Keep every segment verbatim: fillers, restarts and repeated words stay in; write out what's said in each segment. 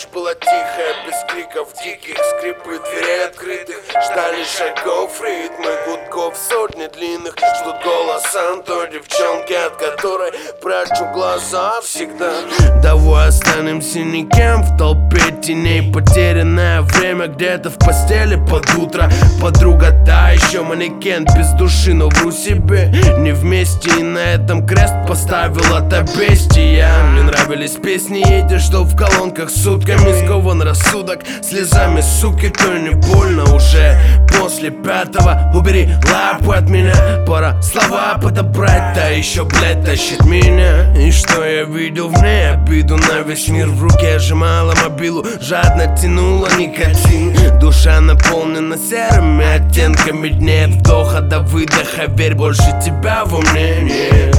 Ночь была тихая, без криков диких, скрипы дверей открытых, ждали шагов, ритмы гудков, сотни длинных, ждут голоса той девчонки, от которой прячу глаза всегда. Давай останемся никем в толпе теней, потерянное время где-то в постели под утро. Подруга та еще манекен без души, но вру себе, не вместе, и на этом крест поставила та бестия. Мне нравились песни эти, что в колонках сутками скован рассудок слезами, суки, то не больно уже. После пятого убери лапу от меня, пора слова подобрать, та еще, блядь, тащит меня. И что я видел в ней? Обиду на весь мир, в руке сжимала мобилу, жадно тянула никотин. Душа наполнена серыми оттенками, нет вдоха до выдоха, верь, больше тебя во мне нет.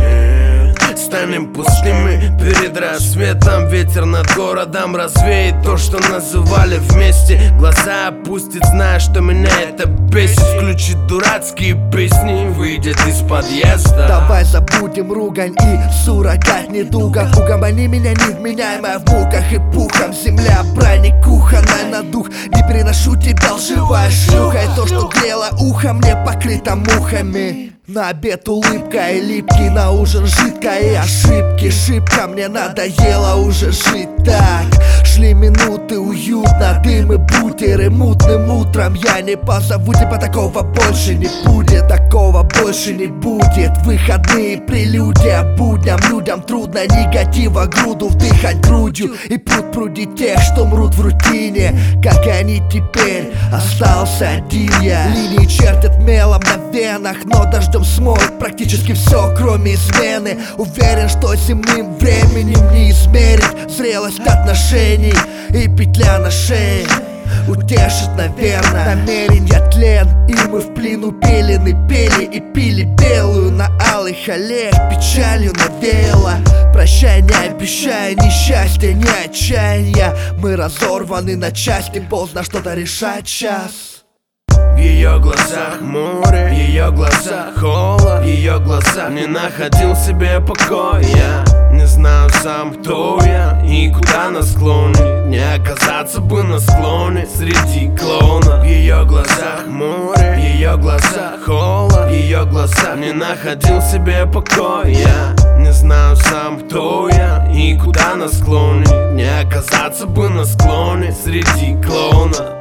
Станем пустыми перед рассветом, ветер над городом развеет то, что называли вместе. Глаза опустит, зная, что меня это бесит, включит дурацкие песни, выйдет из подъезда. Давай забудем ругань и суррогат недугов, угомони меня невменяемая в муках и пухом. Земля брони кухонная на дух, не переношу тебя, лживая шлюха. И то, что грело ухо, мне покрыто мухами. На обед улыбка и липкий, на ужин жидкая и ошибки. Шибко мне надоело уже жить так. Шли минуты уютно, дым и бутеры мутным утром. Я не позову тебя, такого больше не будет, такого больше не будет. Выходные прелюдия будням, людям трудно негатива груду вдыхать грудью. И пруд прудит тех, что мрут в рутине, как и они теперь. Остался один я. Линии чертят мелом на венах, но дождем смоет практически все, кроме измены. Уверен, что земным временем не измерить зрелость отношений. И петля на шее утешит, наверное. Намеренья тлен, и мы в плену пелены, пели и пили белую на алых аллеях, печалью навеяло. Прощай, не обещая ни счастья, ни отчаяния. Мы разорваны на части, поздно что-то решать сейчас. В ее глазах море, в ее глазах холод, в ее глазах не находил себе покоя. Не знаю сам, кто я и куда на склоне, не оказаться бы на склоне среди клонов. В ее глазах море, в ее глазах холод, в ее глазах не находил себе покоя. Не знаю сам, кто я и куда на склоне, не оказаться бы на склоне среди клонов.